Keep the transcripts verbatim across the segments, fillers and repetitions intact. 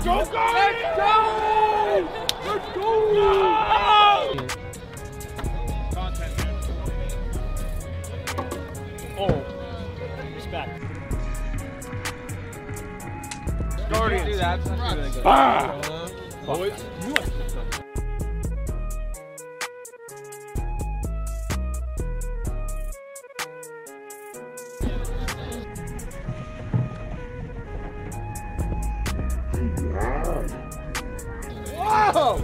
Let's go, guys! Let's go! Let's go! No! Content, man. Oh. Respect. Guardians. Do that. That's really good. Ah! Boys. Whoa!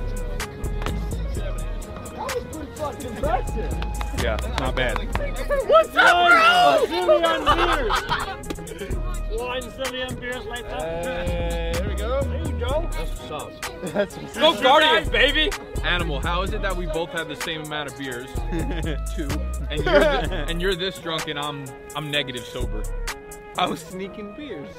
That was pretty fucking impressive. Yeah, not bad. What's up, bro? Beers. Wine, Cillian beers like that. Hey, there we go. There you go. That's what's up. That's what's Go Guardians, baby! Animal, how is it that we both have the same amount of beers? Two. And you're th and you're this drunk and I'm I'm negative sober. I was sneaking beers.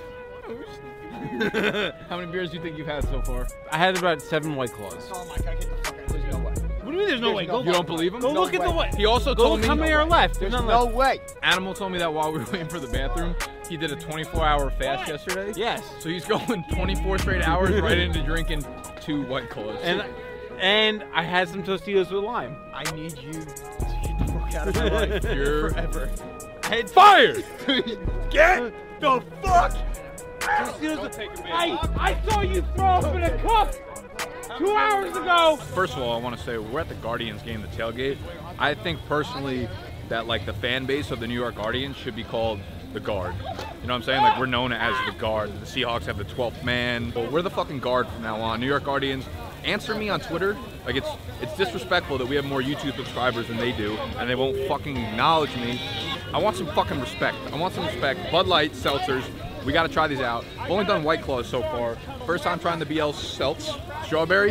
How many beers do you think you've had so far? I had about seven White Claws. Oh my god, get the fuck out. There's no way. What do you mean there's no way? Go You don't believe him? Go No look way. at the way. He also Go told look me how many are left. There's There's none no left. way. Animal told me that while we were waiting for the bathroom, he did a twenty-four hour fast yesterday. Yes. So he's going twenty-four straight hours right into drinking two White Claws. And and I had some Tostitos with lime. I need you to get the fuck out of my life. You're forever. I had fired! Get the fuck! Tostitos with Hey, I saw you throw up in a cup two hours ago. First of all, I want to say we're at the Guardians game, the tailgate. I think personally that like the fan base of the New York Guardians should be called the Guard. You know what I'm saying? Like we're known as the Guard. The Seahawks have the twelfth man. Well, we're the fucking Guard from now on. New York Guardians. Answer me on Twitter. Like it's it's disrespectful that we have more YouTube subscribers than they do, and they won't fucking acknowledge me. I want some fucking respect. I want some respect. Bud Light, seltzers. We gotta try these out. I've only done White Claws so far. First time trying the B L Seltz. Strawberry.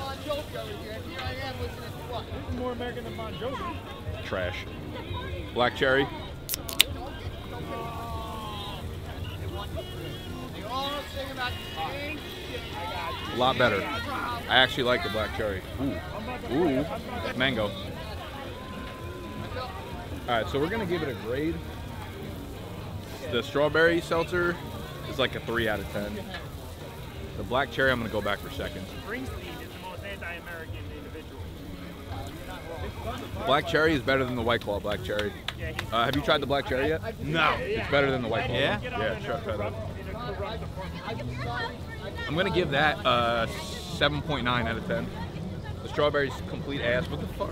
More American than Bon Jovi. Trash. Black cherry. A lot better. I actually like the black cherry. Ooh. Ooh. Mango. Alright, so we're gonna give it a grade. The strawberry seltzer is like a three out of ten. The black cherry, I'm gonna go back for second. Springsteen is the most anti-American individual. Black cherry is better than the White Claw black cherry. Uh, have you tried the black cherry yet? No. It's better than the White Claw. Yeah? Yeah, try, try that. I'm gonna give that uh, seven point nine out of ten. The strawberry's complete ass. What the fuck?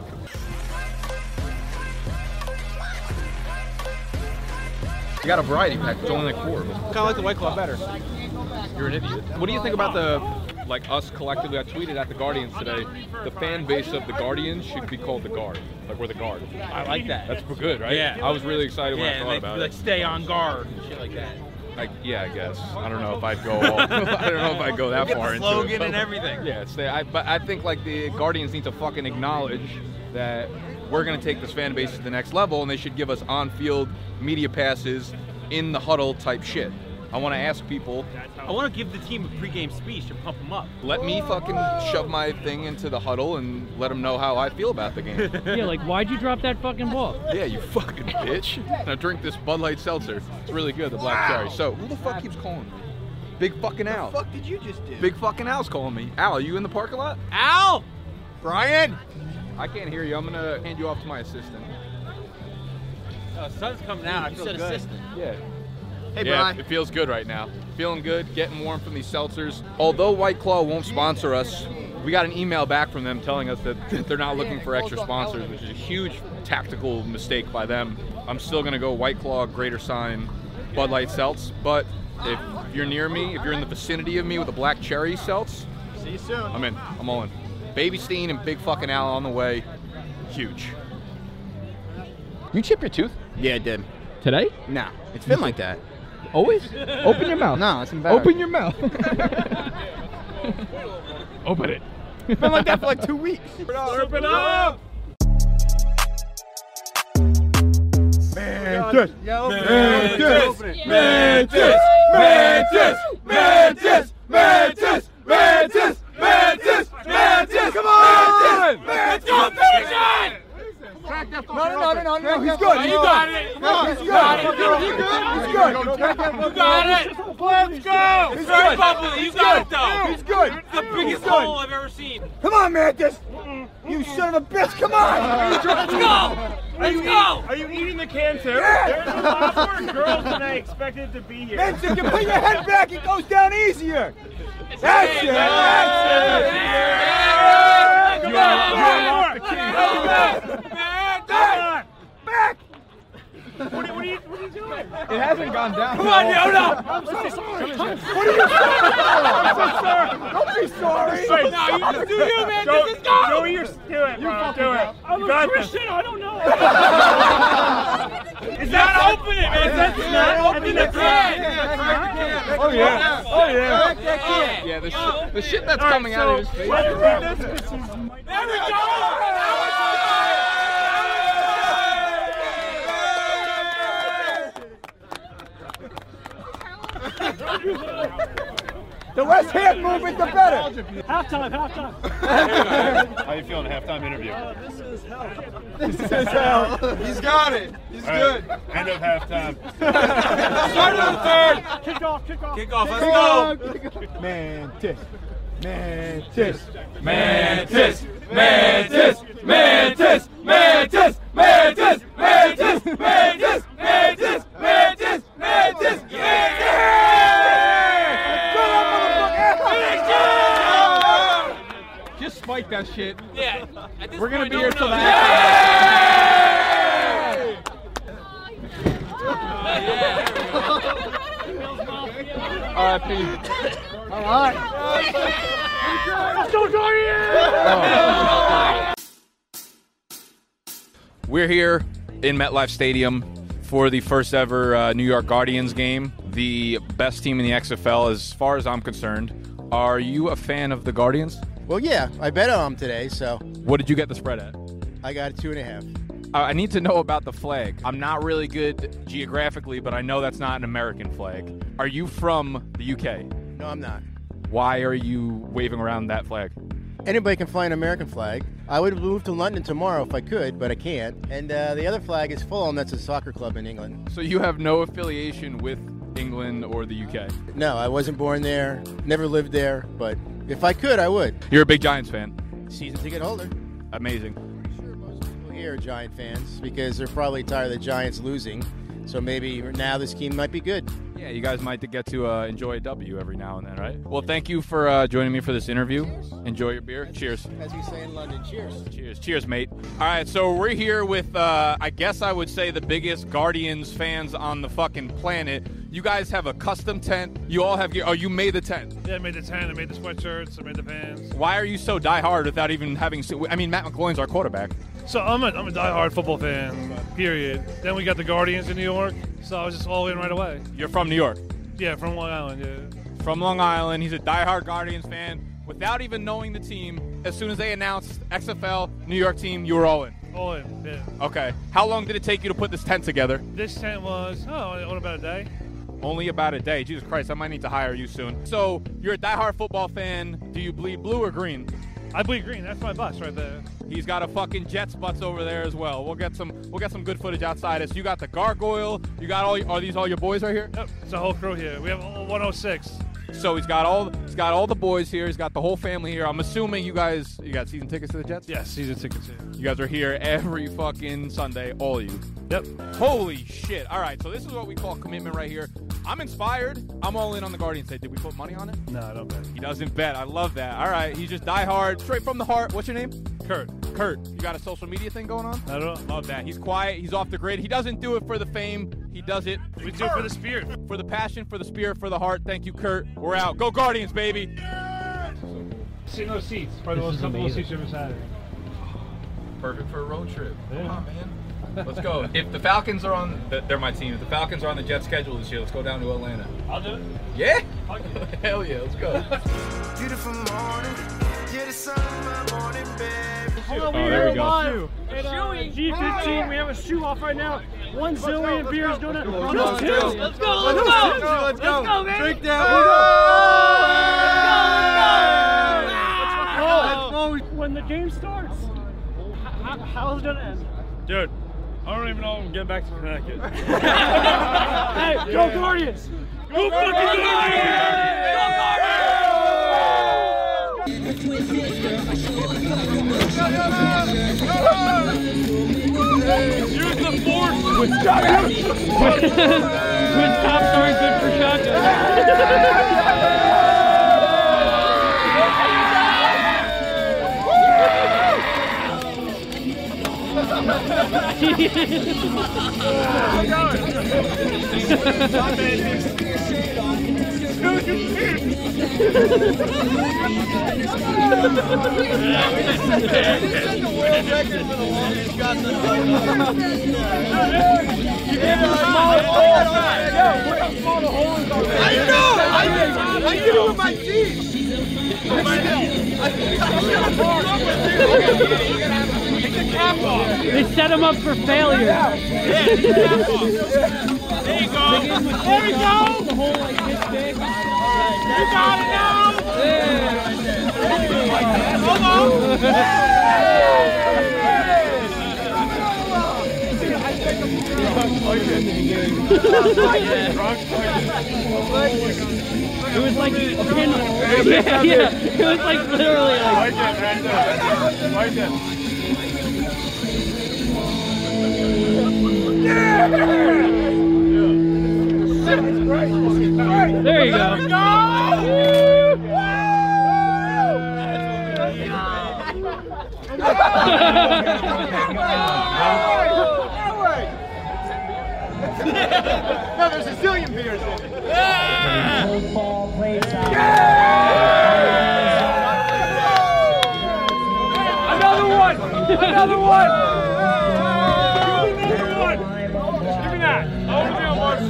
You got a variety pack. It's only like four. Kind of like the White Claw better. You're an idiot. What do you think about the, like us collectively? I tweeted at the Guardians today. The fan base of the Guardians should be called the Guard. Like we're the Guard. I like that. That's good, right? Yeah. I was really excited when Yeah, I thought like, about like it. stay on guard and shit like that. Like, yeah, I guess. I don't know if I'd go. All, I don't know if I'd go that Get far the into slogan it. but- and everything. Yeah, stay. I, but I think like the Guardians need to fucking acknowledge that we're gonna take this fan base to the next level, and they should give us on-field media passes, in the huddle type shit. I want to ask people. I want to give the team a pregame speech and pump them up. Let me fucking shove my thing into the huddle and let them know how I feel about the game. Yeah, like why'd you drop that fucking ball? Yeah, you fucking bitch. Now drink this Bud Light seltzer. It's really good, the black cherry. So who the fuck keeps calling me? Big fucking Al. What the fuck did you just do? Big fucking Al's calling me. Al, are you in the parking lot? Al! Brian! I can't hear you. I'm gonna hand you off to my assistant. Uh, sun's coming out. I feel good. Assistant. Yeah. Hey, yeah, Brian. it feels good right now. Feeling good, getting warm from these seltzers. Although White Claw won't sponsor us, we got an email back from them telling us that they're not looking for extra sponsors, which is a huge tactical mistake by them. I'm still gonna go White Claw, greater sign, Bud Light Seltz. But if you're near me, if you're in the vicinity of me with a black cherry Seltz, See you soon. I'm in. I'm all in. Baby Steen and Big fucking Al on the way. Huge. You chip your tooth? Yeah, I did. Today? Nah, it's been like that. Always? Open your mouth. No, it's embarrassing. Open your mouth. Open it. It's been like that for like two weeks. Open up! Mantis! Mantis! Mantis! Mantis! Mantis! Mantis! Mantis! Mantis! Mantis! Come on! Let's go, finish it! No, no, no, no, no, he's good. You got it. No, he's good. He's good. He's good. You got it. Let's go! He's very good. bubbly. You got it though. He's good. It's the biggest good. hole I've ever seen. Come on, Mantis. You son of a bitch, come on! Let's go! Let's go! Are you eating the can too? Yeah. There's a lot more girls than I expected to be here. Mantis, if you put your head back, it goes down easier. That's it! That's it! You are off the key. Back! Back! What are, what are you what are you doing? It hasn't gone down. Come on, Yoda! I'm so sorry. What are you sorry? I'm so sorry. Don't be sorry. Wait, No, you just do you, man. Go, Just go! go your, do it, bro. Do it. I'm You a got Christian, this. I don't know. Is Not open it, man. That's not Open that's the not- can. Oh yeah. Oh yeah. Yeah, the, sh the shit that's All right, coming so, out of his face. let's read this 'cause he's- There we go! The less hand movement, the better. Halftime, halftime. How you feeling at halftime interview? This is hell. He's got it. He's All right, end of halftime. Start on the third! Kick off, kick off. Kick off, let's go! Mantis. Mantis. Mantis, mantis, mantis, mantis, mantis, mantis, mantis, mantis, mantis, mantis, Just spike that shit. Yeah. At this We're gonna point, be no here one till the knows. R I P. All right. Let's go, Guardians! We're here in MetLife Stadium for the first ever uh, New York Guardians game, the best team in the X F L as far as I'm concerned. Are you a fan of the Guardians? Well, yeah, I bet on them today, so What did you get the spread at? I got a two and a half. Uh, I need to know about the flag. I'm not really good geographically, but I know that's not an American flag. Are you from the U K? No, I'm not. Why are you waving around that flag? Anybody can fly an American flag. I would move to London tomorrow if I could, but I can't. And uh, the other flag is Fulham. That's a soccer club in England. So you have no affiliation with England or the U K? No, I wasn't born there, never lived there, but if I could, I would. You're a big Giants fan. Season ticket holder. Amazing. I'm sure most people here are Giant fans because they're probably tired of the Giants losing. So maybe now this team might be good. Yeah, you guys might get to uh, enjoy a W every now and then, right? Well, thank you for uh, joining me for this interview. Enjoy your beer. Cheers. As we say in London, cheers. Cheers. Cheers, mate. All right, so we're here with, uh, I guess I would say, the biggest Guardians fans on the fucking planet. You guys have a custom tent. You all have gear. Oh, you made the tent. Yeah, I made the tent, I made the sweatshirts, I made the pants. Why are you so diehard without even having... I mean, Matt McGloin's our quarterback. So I'm a, I'm a diehard football fan, period. Then we got the Guardians in New York, so I was just all in right away. You're from New York. Yeah, from Long Island, yeah. From Long Island. He's a diehard Guardians fan. Without even knowing the team, as soon as they announced X F L, New York team, you were all in. All in, yeah. Okay. How long did it take you to put this tent together? This tent was, oh, only about a day. Only about a day. Jesus Christ, I might need to hire you soon. So, you're a diehard football fan. Do you bleed blue or green? I bleed green, that's my bus right there. He's got a fucking Jets butts over there as well. We'll get some we'll get some good footage outside us. You got the gargoyle. You got all are these all your boys right here? Yep, it's a whole crew here. We have one oh six. So he's got all he's got all the boys here. He's got the whole family here. I'm assuming you guys you got season tickets to the Jets? Yes, season tickets here. You guys are here every fucking Sunday, all of you. Yep. Holy shit. All right, so this is what we call commitment right here. I'm inspired. I'm all in on the Guardians. Did we put money on it? No, I don't bet. He doesn't bet. I love that. All right, he's just die hard, straight from the heart. What's your name? Kurt. Kurt. You got a social media thing going on? I don't know. Love that. He's quiet. He's off the grid. He doesn't do it for the fame. He does it We do it for the spirit. for the passion, for the spirit, for the heart. Thank you, Kurt. We're out. Go Guardians, baby. Sitting those seats. Probably the This most is comfortable amazing. seats you've ever sat in. Perfect for a road trip. Yeah. Come on, man. Let's go. If the Falcons are on, they're my team. If the Falcons are on the Jet schedule this year, let's go down to Atlanta. I'll do it. Yeah? Hell yeah, let's go. Beautiful morning, you're the sun of my morning, babe. Hold on, Oh, we there are we go. live at uh, G fifteen. We have a shoe off right now. One zillion beers doing it. Just two. Let's go, let's go! Let's go, let's go, baby! Drink down. Oh, when the game starts, how, how's it gonna end? Dude, I don't even know if I'm getting back to Connecticut. Hey, go Guardians! Go fucking Guardians! Use the force! Twin tops aren't good for shotguns. I know! I, I did it with my teeth! They set him up for failure. There you go! There we go! The whole like hit stick. You got it now! Hold on! It was like a pin. Yeah, yeah. It was like literally like. There you go. No, there's a zillion beers in it. Another one! Another one! Another one! Give me that. Over there on one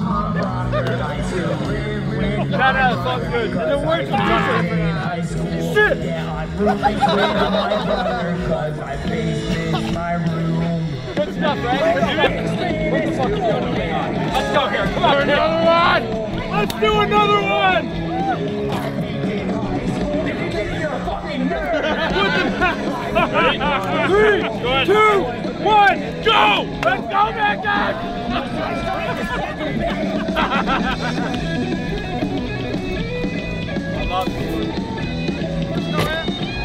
side. No, no, it's all good. The words are shit! Good stuff, right? What the fuck is going on? Let's go here. Come on, another one! Let's do another one! Three, two, one, go! Let's go, Megan! I love you. Let's go, man.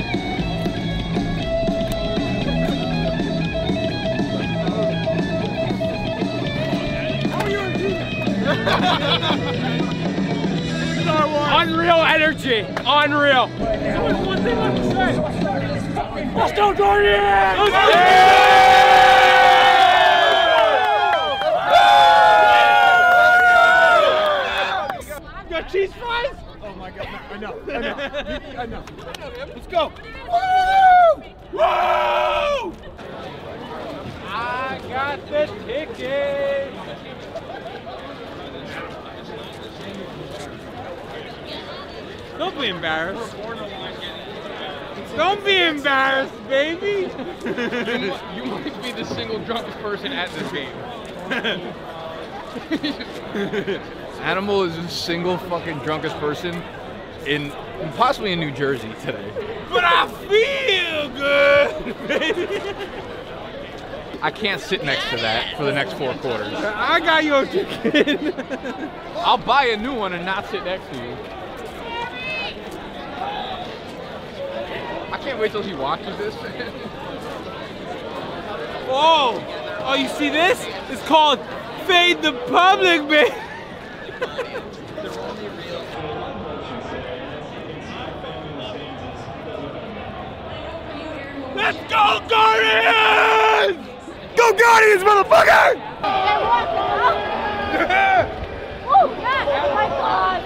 Unreal energy. Unreal. One thing left to say. Let's go, Guardians! Let's go! You got cheese fries? Oh my god, I know, I know, I know. Let's go. Woo! Woo! I got the ticket. Don't be embarrassed. Don't be embarrassed, baby. You, you might be the single drunkest person at this game. Animal is the single fucking drunkest person in possibly in New Jersey today. But I feel good, baby. I can't sit next to that for the next four quarters. I got your ticket. I'll buy a new one and not sit next to you. I can't wait till he watches this. Whoa! Oh, you see this? It's called Fade the Public, baby. Let's go, Guardians! Go Guardians, motherfucker! Oh, yes! Oh my God!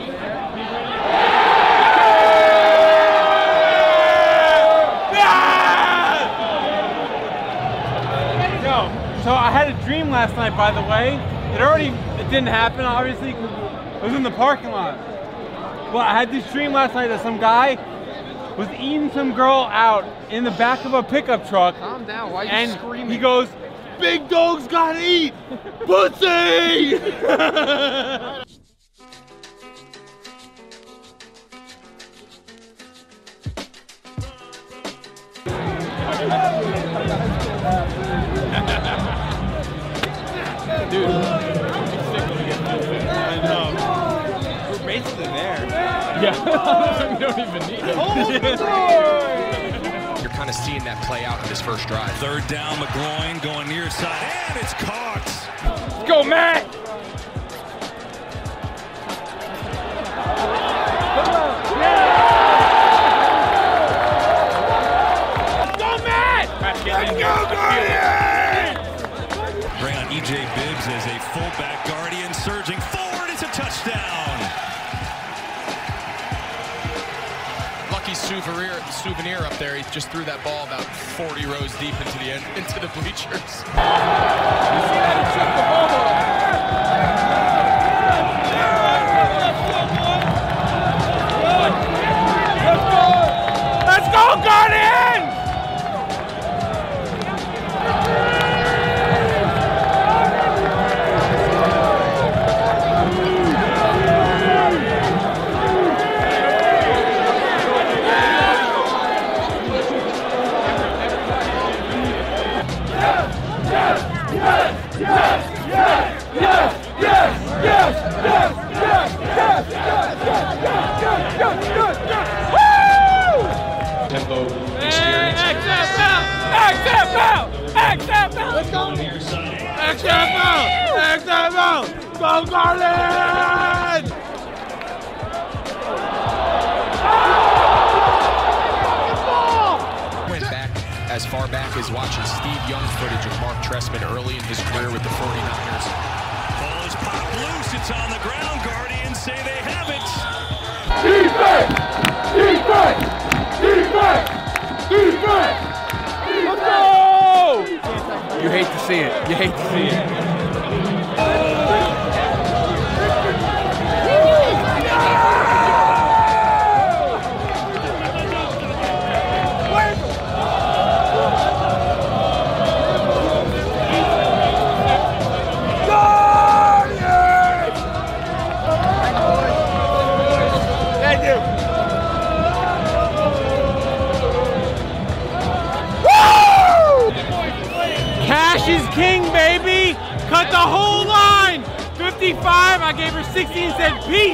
So I had a dream last night, by the way. It already, it didn't happen, obviously, because it was in the parking lot. Well, I had this dream last night that some guy was eating some girl out in the back of a pickup truck. Calm down, why are you and screaming? He goes, "Big dogs gotta eat, pussy!" Yeah, we don't even need it. You're kind of seeing that play out in this first drive. Third down, McGloin going near side, and it's caught. Let's go, Matt! Let's go, Guardian! Bring on E J Bibbs as a fullback. Guardian surging forward. It's a touchdown. Lucky souvenir, souvenir up there. He just threw that ball about forty rows deep into the end, into the bleachers. Let's go, Guardian! Let's go! X F L! X F L! Go Garland! Went back as far back as watching Steve Young's footage of Mark Trestman early in his career with the forty-niners. Ball is popped loose. It's on the ground. Guardians say they have it. Defense! Defense! Defense! Defense! Let's go! You hate to see it. You hate to see it. Cash is king, baby! Cut the whole line! fifty-five, I gave her sixty and said peace!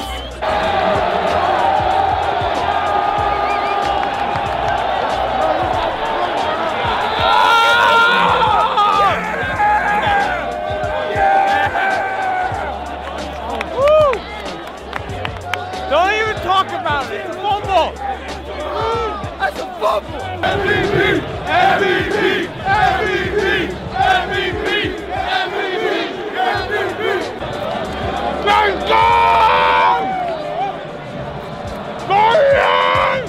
Woo! Don't even talk about it, it's a fumble! That's a fumble! M V P! M V P! M V P! M V P! M V P! M V P! Let's go! Guardian!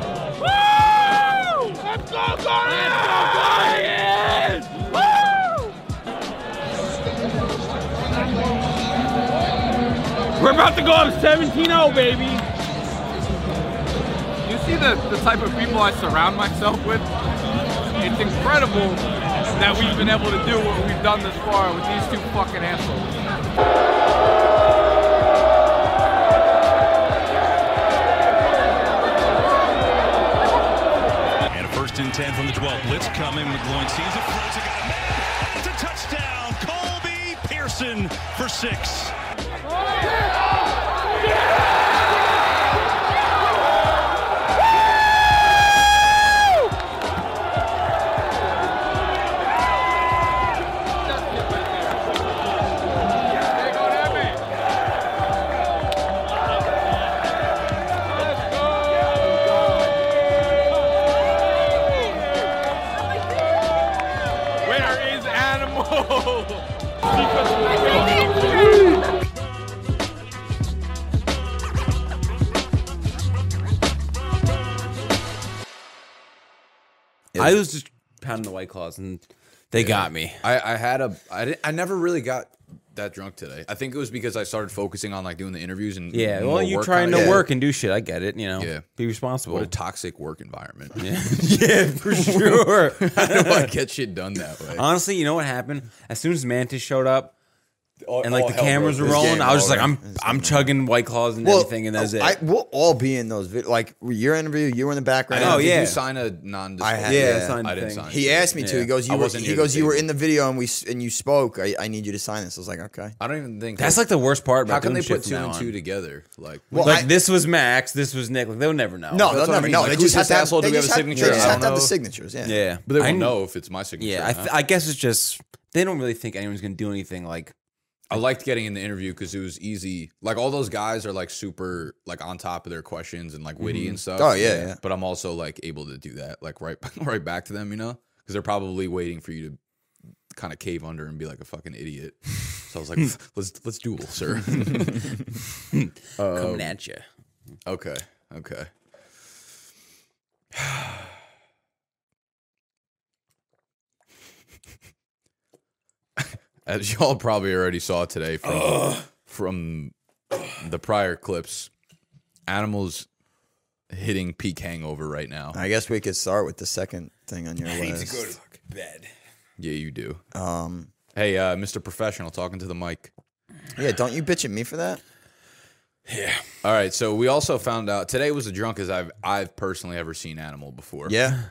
Woo! Let's go, Guardian! Woo! We're about to go up seventeen oh, baby! You see the, the type of people I surround myself with? It's incredible that we've been able to do what we've done this far with these two fucking assholes. And a first and ten from the twelve. Blitz coming. McGloin sees it, throws it, got a man. It's a touchdown. Colby Pearson for six. I was just pounding the White Claws, and they yeah. got me. I, I had a, I, didn't, I never really got that drunk today. I think it was because I started focusing on like doing the interviews and yeah. Well, you're trying to yeah. work and do shit. I get it. You know, yeah. Be responsible. What a toxic work environment. Yeah, yeah, for sure. I don't know I get shit done that way. Honestly, you know what happened? As soon as Mantis showed up, All, and like the cameras were rolling. I was just like, I'm I'm chugging White Claws and well, everything, and that's it. I, we'll all be in those videos. Like your interview, you were in the background. Oh yeah. Did you you sign a non-disclosure? I had, yeah, yeah. I signed I didn't thing. sign. He it. asked me to. He goes, you I were. wasn't He near goes, the you were table. in the video and we and you spoke. I, I need you to sign this. I was like, okay. I don't even think That's like the worst part about How can doing they put shit two from and now two on. together? Like, Well, like I- this was Max, this was Nick. Like they'll never know. No, That's they'll what I never mean. know. Like, They who's just have this to have, asshole? they Do we have just a have, signature? they just I have to don't have the know. signatures. Yeah. Yeah, but they I won't kn- know if it's my signature. Yeah, I, th- I guess it's just they don't really think anyone's gonna do anything. Like I liked getting in the interview because it was easy. Like all those guys are like super like on top of their questions and like witty and stuff. Oh, yeah, yeah. But I'm also like able to do that like right right back to them, you know, because they're probably waiting for you to kind of cave under and be like a fucking idiot. So I was like, let's let's duel, sir. coming um, at you. Okay, okay. As y'all probably already saw today from from the prior clips, Animal's hitting peak hangover right now. I guess we could start with the second thing on your I need list. to go to bed. Yeah, you do. Um, Hey, uh, Mister Professional, talking to the mic. yeah, don't you bitch at me for that? Yeah. All right, so we also found out today was the drunkest I've I've personally ever seen Animal before. Yeah.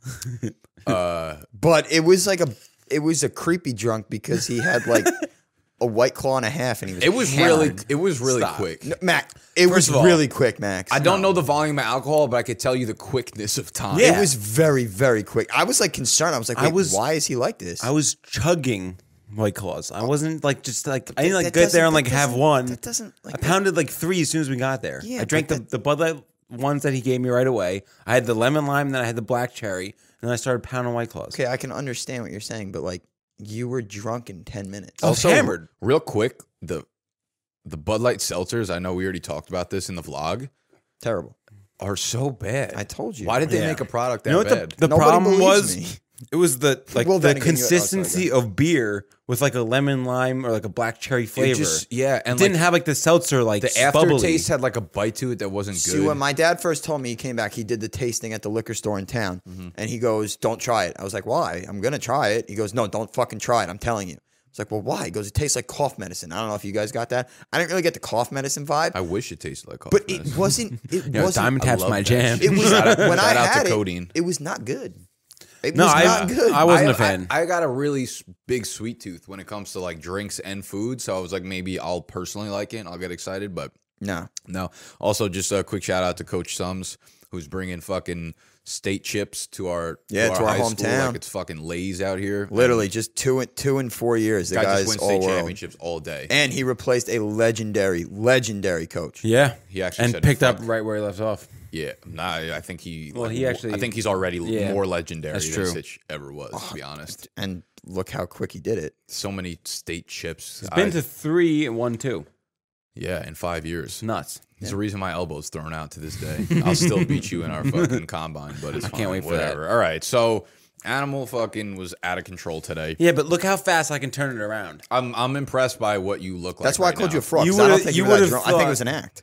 Uh, But it was like a it was a creepy drunk because he had like a White Claw and a half, and he was it was hammered. really it was really Stop. quick. No, Mac. It was of all, really quick, Max. I don't know the volume of alcohol, but I could tell you the quickness of time. It was very, very quick. I was like concerned. I was like, I Wait, was- why is he like this? I was chugging White Claws. I wasn't like just like I didn't that like get there doesn't- and like that have doesn't- one. that doesn't, like, I pounded like three as soon as we got there. Yeah, I drank the, but that- the Bud Light ones that he gave me right away. I had the lemon lime, then I had the black cherry, and then I started pounding White Claws. Okay, I can understand what you're saying, but like you were drunk in ten minutes. I was Also, hammered. real quick, the the Bud Light seltzers, I know we already talked about this in the vlog, Terrible. are so bad. I told you. Why did they Yeah. make a product that You know what bad? the, the Nobody problem believes was? me. It was the like Well, the then again, you- oh, sorry, consistency go of beer with like a lemon lime or like a black cherry flavor. just- yeah, it and, didn't like, have like the seltzer like the bubbly. aftertaste had like a bite to it that wasn't good. See, when my dad first told me he came back, he did the tasting at the liquor store in town, Mm-hmm. and he goes, "Don't try it." I was like, "Why? I'm gonna try it." He goes, "No, don't fucking try it. I'm telling you." I was like, "Well, why?" He goes, "It tastes like cough medicine." I don't know if you guys got that. I didn't really get the cough medicine vibe, I wish it tasted like cough but medicine. it wasn't. It You know, wasn't. Diamond I Tap's love my that jam. shit. It was Shout out- when I shout out to had it. codeine. It was not good. It No, was I- not good. I wasn't I- a fan. I, I got a really s- big sweet tooth when it comes to like drinks and food, so I was like, maybe I'll personally like it and I'll get excited, but no. no. Also, just a quick shout out to Coach Sums, who's bringing fucking state chips to our Yeah, to our high school hometown. like it's fucking Lay's out here. Literally, just two and two in four years. The guy guy's just wins all state world. championships all day. And he replaced a legendary, legendary coach. Yeah, He actually and said picked fuck. up right where he left off. Yeah, nah, I think he. Well, like, he actually- I think he's already yeah, more legendary that's than true. Sitch ever was. To be honest, And look how quick he did it. so many state chips. He's been I- to three and one two. yeah, in five years. It's nuts. There's a reason my elbow's thrown out to this day. I'll still beat you in our fucking combine, but it's I fine. can't wait for that. Whatever. All right, so Animal fucking was out of control today. Yeah, but look how fast I can turn it around. I'm I'm impressed by what you look like. That's why right I called now. you a fraud. You 'cause I don't would've- think you you were that would've drunk. I think it thought- was an act.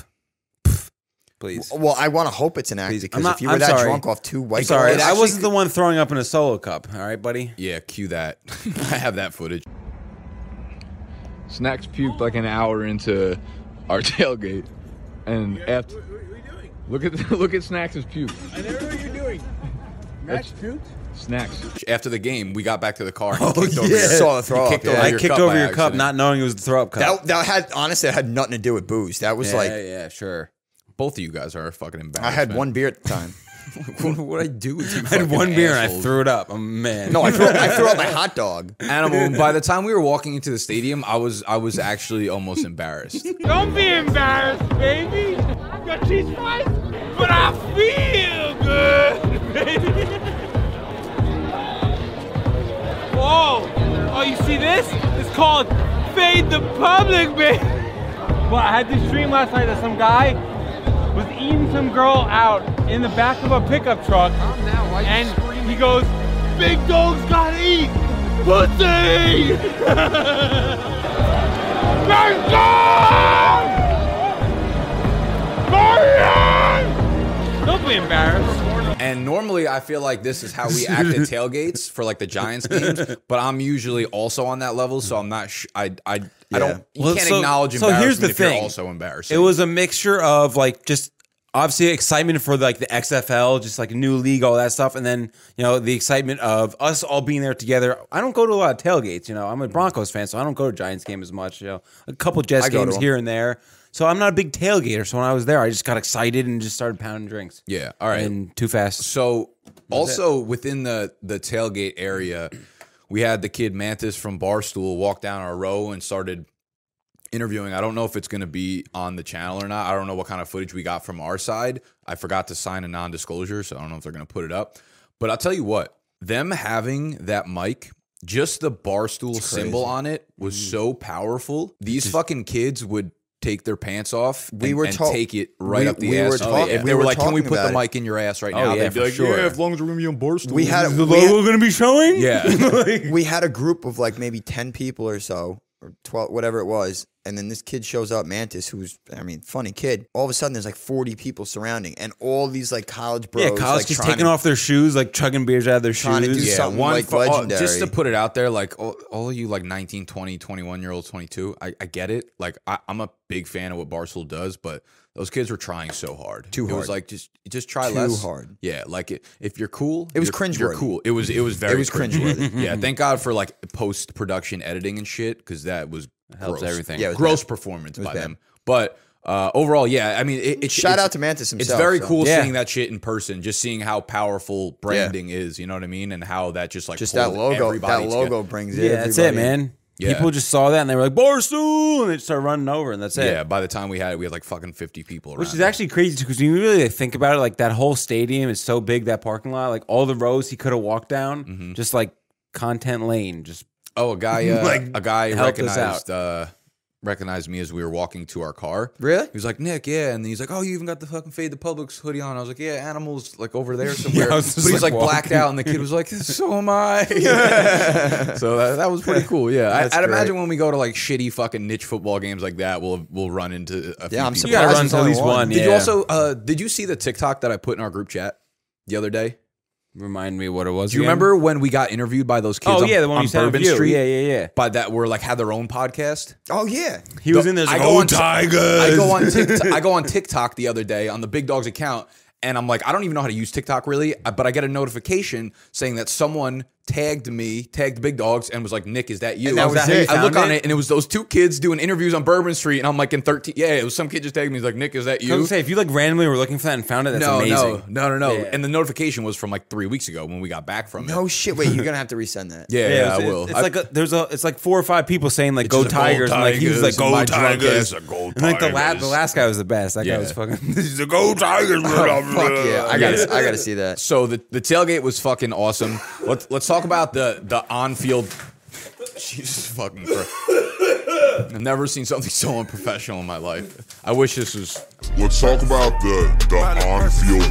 Please. Well, I want to hope it's an act Please. because I'm not- if you were I'm that sorry. drunk off two white I'm sorry, Claws- I wasn't the one throwing up in a solo cup. All right, buddy. Yeah, cue that. I have that footage. Snacks puked like an hour into our tailgate, and after look at look at Snacks' puke. I never know what you're doing. Max puked? Snacks. After the game, we got back to the car. And Oh, he kicked over yeah. your, Saw the throw he up, kicked yeah. over I your kicked cup over by your cup, accident. not knowing it was the throw up cup. That, that had honestly, it had nothing to do with booze. That was yeah, like yeah, sure. Both of you guys are fucking embarrassed. I had one beer at the time. what would I do with you? I had fucking one beer and I assholes? threw it up. Oh, man. No, I threw, I threw out my hot dog. Animal. By the time we were walking into the stadium, I was I was actually almost embarrassed. Don't be embarrassed, baby. Got cheese fries? But I feel good, baby. Whoa. Oh, you see this? It's called Fade the Public, baby. Well, I had this dream last night that some guy was eating some girl out in the back of a pickup truck. And he goes, big dogs gotta eat pussy! Big dog! Marion! Don't be embarrassed. And normally I feel like this is how we act at tailgates for like the Giants games, but I'm usually also on that level, so I'm not. Sh- I I I Yeah. don't. You Well, can't so- acknowledge so embarrassment here's the if thing. you're also embarrassing. It was a mixture of like just obviously excitement for like the X F L, just like a new league, all that stuff, and then you know the excitement of us all being there together. I don't go to a lot of tailgates. You know, I'm a Broncos fan, so I don't go to Giants games as much. You know, a couple Jets I go to games them. here and there. So I'm not a big tailgater. So when I was there, I just got excited and just started pounding drinks. Yeah. All right. And too fast. So also within the the tailgate area, we had the kid Mantis from Barstool walk down our row and started interviewing. I don't know if it's going to be on the channel or not. I don't know what kind of footage we got from our side. I forgot to sign a non-disclosure, so I don't know if they're going to put it up. But I'll tell you what, them having that mic, just the Barstool symbol on it was Mm-hmm. so powerful. These fucking kids would take their pants off We and, were and talk- take it right we- up the we ass. were talk- If we they were were like, can we talking put the about mic in your ass right Oh, now? yeah, They'd be for like, sure. yeah, as long as we're going to be on Barstool. We had a, the we, logo going to be showing? Yeah. we had a group of like maybe ten people or so, or twelve, whatever it was. And then this kid shows up, Mantis, who's, I mean, funny kid. All of a sudden, there's like forty people surrounding, and all these like college bros. Yeah, college like, just trying taking to- off their shoes, like chugging beers out of their Trying to shoes. do Yeah, something one like for, oh, legendary. just to put it out there, like all, all of you like nineteen, twenty, twenty-one year olds, twenty-two, I, I get it. Like I, I'm a big fan of what Barstool does, but those kids were trying so hard. Too It was hard. like just just try Too less. hard. Yeah, like it, if you're cool, It was you're, You're cringeworthy. cool. It was it was very was cringe- cringeworthy. yeah, thank God for like post production editing and shit because that was helps gross. everything. Yeah, it was gross bad. performance It was by bad. them. But uh, overall, yeah, I mean, it, it, Shout it's, out to Mantis It's himself, very so. cool Yeah. seeing that shit in person, just seeing how powerful branding is. You know what I mean, and how that just like Just that pulled logo. everybody That together. logo brings Yeah, everybody. that's it, man. Yeah. People just saw that and they were like, Barstool! And they just started running over, and that's it. Yeah, by the time we had it, we had like fucking fifty people around. Which is actually crazy because when you really think about it, like that whole stadium is so big, that parking lot, like all the rows he could have walked down, Mm-hmm. just like content lane, just Oh, a guy, uh, Like, a guy helped us recognized uh, recognized me as we were walking to our car. Really? He was like, Nick, yeah, and he's like, oh, you even got the fucking Fade the Public's hoodie on. I was like, yeah, animals like over there somewhere. I was But just, he's like, like blacked walking. out, and the kid was like, so am I. so that, that was pretty cool. Yeah, I, That's I'd great. imagine when we go to like shitty fucking niche football games like that, we'll we'll run into a few Yeah, I'm people. you gotta surprised run it's to at only least one. one. Did yeah. you also uh, did you see the TikTok that I put in our group chat the other day? Remind me what it was. Do you again? remember when we got interviewed by those kids Oh, on, yeah, the one on you sent Bourbon of you. Street? Yeah, yeah, yeah. By that were like had their own podcast. Oh yeah. He was in there. I Like, go oh, on Tigers. I go on TikTok, I go on TikTok the other day on the Big Dogs account, and I'm like, I don't even know how to use TikTok really, but I get a notification saying that someone tagged me, tagged Big Dogs, and was like, Nick, is that you? And that I was that- it. I look Found on it? it, and it was those two kids doing interviews on Bourbon Street, and I'm like in thirteen. Yeah, it was some kid just tagged me. He's like, Nick, is that I was you? gonna say, if you like randomly were looking for that and found it, that's no, amazing. no, no, no, no. Yeah. And the notification was from like three weeks ago when we got back from it. No shit. Wait, you're gonna have to resend that. Yeah, yeah, Yeah, I it's, will. It's I- like a, there's a it's like four or five people saying like It's go just like, "Go Tigers," and like he was like Tigers, and my go drunk Tigers, ass are, "Go and like the last Tigers." the last guy was the best. That Yeah. guy was fucking. He's like go Tigers. Oh, fuck yeah. I gotta. I gotta see that. So the, the tailgate was fucking awesome. Let's let's talk about the the on field. Jesus fucking Christ. I've never seen something so unprofessional in my life. I wish this was. Let's talk about the the on-field.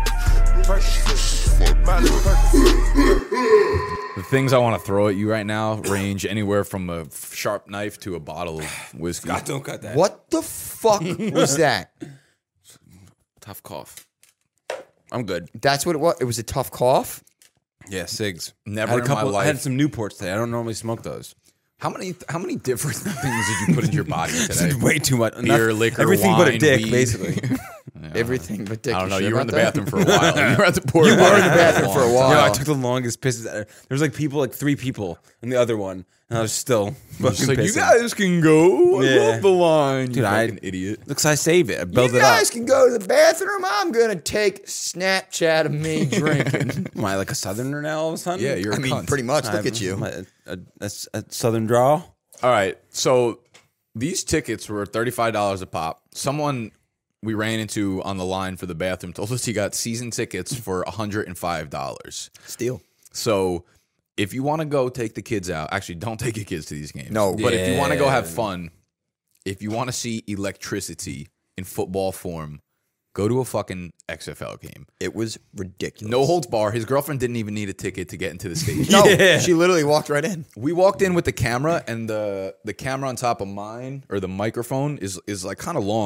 The things I want to throw at you right now range anywhere from a sharp knife to a bottle of whiskey. God, don't cut that. What the fuck was that? Tough cough. I'm good. That's what it was. It was a tough cough. Yeah, cigs. Never I had a in my couple. I had life. some Newports today. I don't normally smoke those. How many how many different things did you put into your body today? Way too much. Beer, Enough- liquor, everything wine, but a dick, weed. basically. Everything but dick. I don't know. sure You were in the about that? bathroom for a while. You were at the poor. You were in the bathroom for a while. No, I took the longest pisses. There was like people, like three people in the other one, and I was still Just fucking like, you pissing. guys can go. I Yeah. love the line. You Dude, I- fucking idiot. Looks, I save it. I build You it guys up. can go to the bathroom. I'm gonna take Snapchat of me drinking. Am I like a southerner now all of a sudden? Yeah, you're I a mean, cunt. pretty much. Look I'm- at you. A, a, a, a southern draw. All right. So these tickets were thirty-five dollars a pop. Someone we ran into on the line for the bathroom told us he got season tickets for one hundred five dollars. Steal. So if you want to go take the kids out, actually don't take your kids to these games. No. But if you want to go have Yeah. fun, if you want to see electricity in football form, go to a fucking X F L game. It was ridiculous. No holds bar. His girlfriend didn't even need a ticket to get into the stadium. No, Yeah. she literally walked right in. We walked in with the camera, and the the camera on top of mine or the microphone is is like kind of long.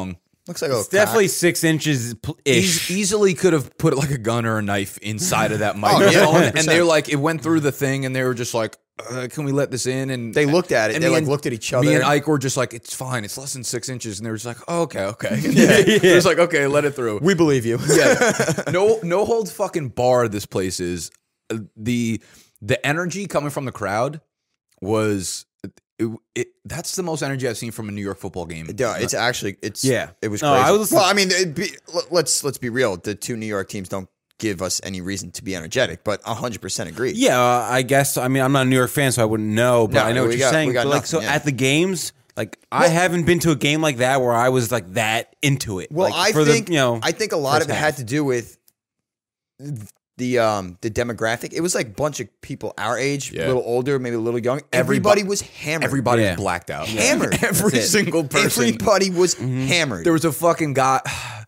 Looks like a It's definitely six inches ish. Easily could have put like a gun or a knife inside of that microphone, Oh, yeah, one hundred and percent. they're like, it went through the thing, and they were just like, uh, "Can we let this in?" And They looked at it. and They me like and- looked at each Me other. and Ike were just like, "It's fine. It's less than six inches," and they were just like, oh, "Okay, okay." Yeah, it was like, "Okay, let it through." We believe you. Yeah, no, no holds fucking bar. This place is Uh, the the energy coming from the crowd was. It, it, that's the most energy I've seen from a New York football game. Yeah, it's actually it's Yeah. It was No, crazy. I was- well, I mean, it'd be, let- let's let's be real. The two New York teams don't give us any reason to be energetic, but a hundred percent agree. Yeah, uh, I guess. I mean, I'm not a New York fan, so I wouldn't know. But No, I know what we you're got- saying. we got But, like, nothing, so yeah. at the games, like I haven't been to a game like that where I was like that into it. Well, Like, I for think the, you know, I think a lot of first it half. had to do with the um the demographic. It was like a bunch of people our age, Yeah. a little older, maybe a little young. Everybody- Everybody was hammered. Everybody Yeah. was blacked out. hammered. Every That's it. single person. Everybody was hammered. There was a fucking guy.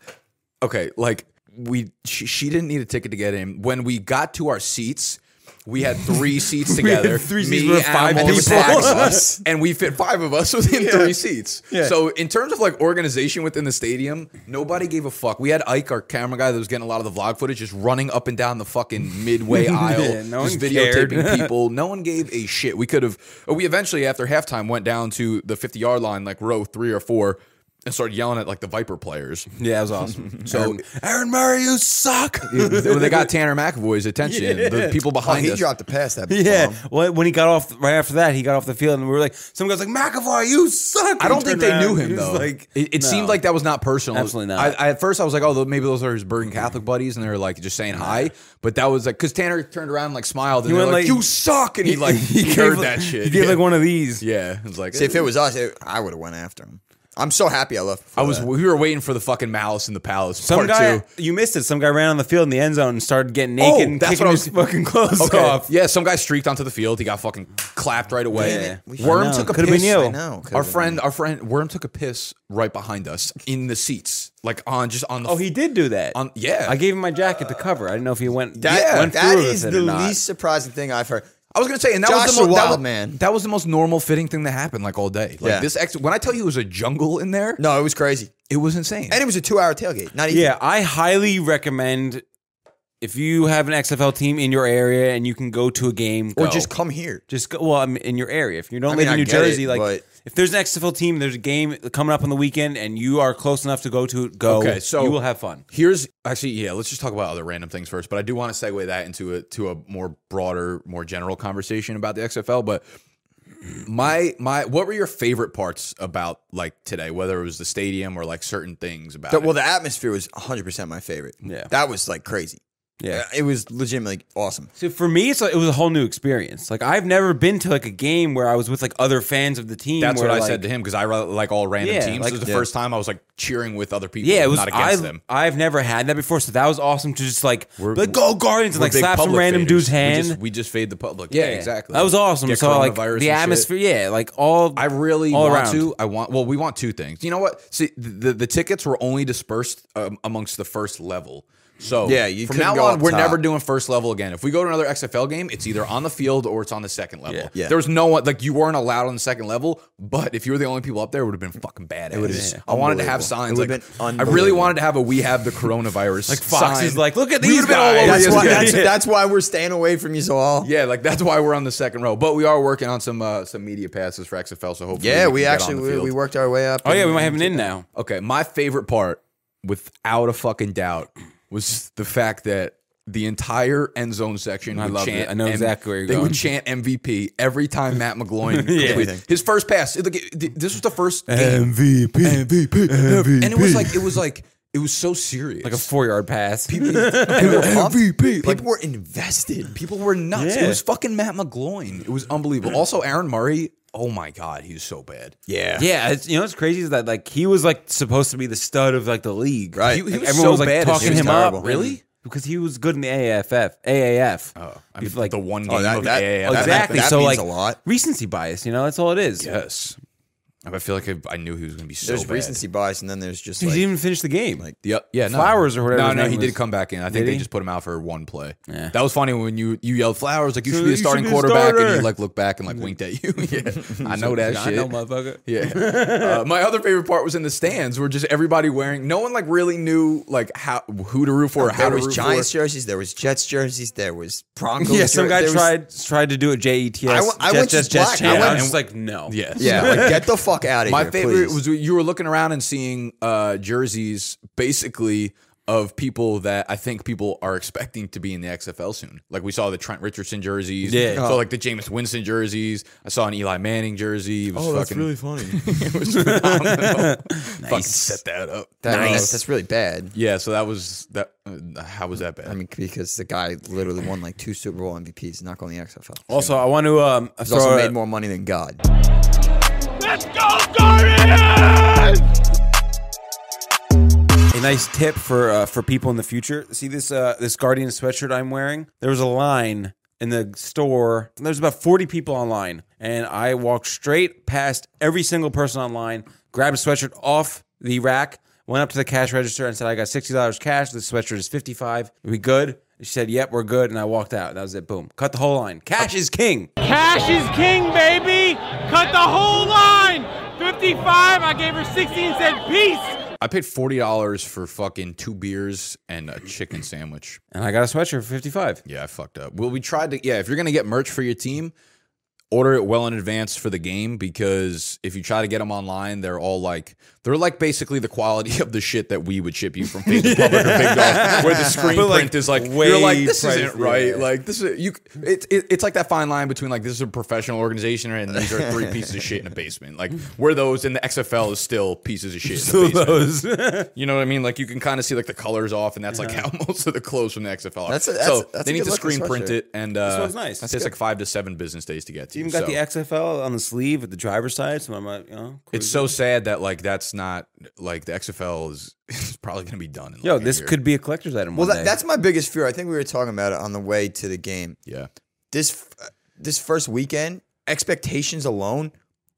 Okay, like we, she, she didn't need a ticket to get in. When we got to our seats, we had three seats We had together. three Me, seats with five Animal, people. Sax, and we fit five of us within three seats. Yeah. So in terms of like organization within the stadium, nobody gave a fuck. We had Ike, our camera guy, that was getting a lot of the vlog footage, just running up and down the fucking midway aisle, Yeah, no just one cared. videotaping people. No one gave a shit. We could have. We eventually, after halftime, went down to the fifty yard line, like row three or four. And started yelling at like the Viper players. Yeah, that was awesome. So Aaron, Aaron Murray, you suck. when they got Tanner McAvoy's attention, Yeah. the people oh, behind he us. dropped the pass that Yeah. bomb. Well, when he got off, right after that, he got off the field, and we were like, some guy's like, McAvoy, you suck. I don't He think turned they knew around, him he was though. Like, it it no. seemed like that was not personal. Absolutely not. I, I, at first, I was like, "Oh, maybe those are his Bergen Catholic buddies," and they were like just saying hi. But that was like because Tanner turned around and like smiled, and He they were went like, like- "You suck," and he like he, gave heard like- that shit. He gave yeah. like one of these. Yeah, it was like. See, if it was us, it, I would have went after him. I'm so happy I left. I before was. that. We were waiting for the fucking Malice in the Palace. Some part guy, two. you missed it. Some guy ran on the field in the end zone and started getting naked and that's kicking what I his was- fucking clothes Okay. off. Yeah, some guy streaked onto the field. He got fucking clapped right away. Yeah. We- Worm I know. took a Could've piss. been you. I know. Could've Our been friend, me. our friend, Worm took a piss right behind us in the seats, like on just on the. Oh, he did do that. On yeah, I gave him my jacket to cover. I didn't know if he went. That, Yeah, went that through is with the it or not. least surprising thing I've heard. I was gonna say, and that Josh was the the most that Wild was, Man. That was the most normal fitting thing that happened like all day. Like Yeah. this ex when I tell you it was a jungle in there, No, it was crazy, it was insane. and it was a two-hour tailgate. Not even. Yeah, I highly recommend if you have an X F L team in your area and you can go to a game, or go. just come here. just go. Well, I mean, in your area. If you don't I live mean, in I New get it, Jersey, like but- if there's an X F L team, there's a game coming up on the weekend, and you are close enough to go to go. Okay, so- you will have fun. Here's actually yeah. Let's just talk about other random things first. But I do want to segue that into a to a more broader, more general conversation about the X F L. But my my, what were your favorite parts about like today? Whether it was the stadium or like certain things about The- it. well, the atmosphere was one hundred percent my favorite. Yeah. That was like crazy. Yeah. Uh, It was legitimately awesome. So for me, it's like, it was a whole new experience. Like I've never been to like a game where I was with like other fans of the team. That's where, what I like, said to him because I re- like all random Yeah, teams. like- This was the yeah. first time I was like cheering with other people. Yeah, it was. not against I, them. I've never had that before, so that was awesome to just like, We're- like go Guardians and We're like big slap some public random faders. dude's We hand. just, we just fade the public. Yeah, exactly. That was awesome. Get So like coronavirus the and atmosphere, shit. yeah, like all. I really all want around. to. I want. Well, we want two things. You know what? See, the the tickets were only dispersed um, amongst the first level. So Yeah, you from couldn't now go on, up we're top. never doing first level again. If we go to another X F L game, it's either on the field or it's on the second level. Yeah. Yeah. There was no one like you weren't allowed on the second level. But if you were the only people up there, it would have been fucking badass. It would've been I wanted to have unbelievable. signs. It Like, would've been I really unbelievable. wanted to have a "We have the coronavirus" Like Fox is sign. like, look at We these would've been all guys. over That's E S why, P N. that's, that's why we're staying away from you all. Yeah, like that's why we're on the second row. But we are working on some uh, some media passes for X F L. So hopefully, Yeah, we, we can get actually on the we, field. we worked our way up. Oh yeah, we and- might have an in now. Okay, my favorite part, without a fucking doubt, was the fact that the entire end zone section I would loved chant. it. I know M- exactly where you're They going. would chant M V P every time Matt McGloin Yeah. completed his first pass. It- like, it- this was the first game. M V P, M V P, and it was like it was like it was so serious. like a four yard pass. people, people were pumped. M V P. Like, People were invested. people were nuts. Yeah. It was fucking Matt McGloin. It was unbelievable. Also, Aaron Murray. Oh my god, he's so bad. Yeah. Yeah, it's, you know what's crazy is that like he was like supposed to be the stud of like the league, Right. He, he Like, was everyone so was like bad. talking He was him terrible. up, Really? because he was good in the A A F F. A A F. Oh, I mean, like the one game Oh, that- of that- A A F. oh, that- exactly. that so means like a lot. recency bias, you know, that's all it is. Yes. I feel like I, I knew he was going to be so There's bad. recency bias, and then there's just He like didn't even finish the game. like Yep. Yeah. No. Flowers or whatever No, his no, name he was. did come back in. I think Did they he? just put him out for one play. Yeah. That was funny when you you yelled Flowers like you So should be you a should starting be a quarterback, and starter. he like looked back and like winked at you. Yeah, I know that I shit. know, motherfucker. Yeah. Uh, my other favorite part was in the stands, where just everybody wearing. No one like really knew like how who to root for, or how there to was root Giants for. jerseys, there was Jets jerseys, there was Broncos. Yeah, some jer- guy there was- tried tried to do it J E T S. I went- I Jets, went Jets, just Jets, black. chant. I went- I was like, no. Yes. Yeah, like get the fuck out of My here. favorite please. was you were looking around and seeing uh, jerseys basically of people that I think people are expecting to be in the X F L soon. Like we saw the Trent Richardson jerseys. Yeah. So like the Jameis Winston jerseys. I saw an Eli Manning jersey. It was Oh, that's fucking, really funny. it was phenomenal. Fucking set that up. That- Nice. That's really bad. Yeah, so that was that. Uh, how was that bad? I mean, because the guy literally won like two Super Bowl M V Ps, not going to the X F L. Also, I want to um, He's throw also a- made more money than God. Let's go, Guardians! a nice tip for uh, for people in the future. See this uh, this Guardian sweatshirt I'm wearing? There was a line in the store. There's about forty people online, and I walked straight past every single person online, grabbed a sweatshirt off the rack, went up to the cash register and said, I got sixty dollars cash. This sweatshirt is fifty-five dollars. Are we good? She said, yep, we're good. And I walked out. That was it. Boom. Cut the whole line. Cash is king. Cash is king, baby. Cut the whole line. fifty-five. I gave her sixty and said, peace. I paid forty dollars for fucking two beers and a chicken sandwich. And I got a sweatshirt for fifty-five. Yeah, I fucked up. Well, we tried to, yeah, if you're going to get merch for your team, order it well in advance for the game, because if you try to get them online, they're all like, they're like basically the quality of the shit that we would ship you from Faith Republic or Big Dog, where the screen But, like, print is like, way you're like, this priced, isn't right. yeah. Like, this is, you, it, it, it's like that fine line between like, this is a professional organization and these are three pieces of shit in a basement. Like, we're those, and the X F L is still pieces of shit in Still the basement. those. You know what I mean? Like, you can kind of see like the colors off, and that's like how most of the clothes from the X F L are. That's a- that's- so that's they a need good to looking screen print sweatshirt. it, and uh, This one's nice. It That's takes good. like five to seven business days to get to. You even got so. the X F L on the sleeve with the driver's side. So I'm like, you know, It's so sad that like that's not like the X F L is, is probably going to be done. In yo, like a this year. could be a collector's item. Well, one that, day. that's my biggest fear. I think we were talking about it on the way to the game. Yeah. This this first weekend, expectations alone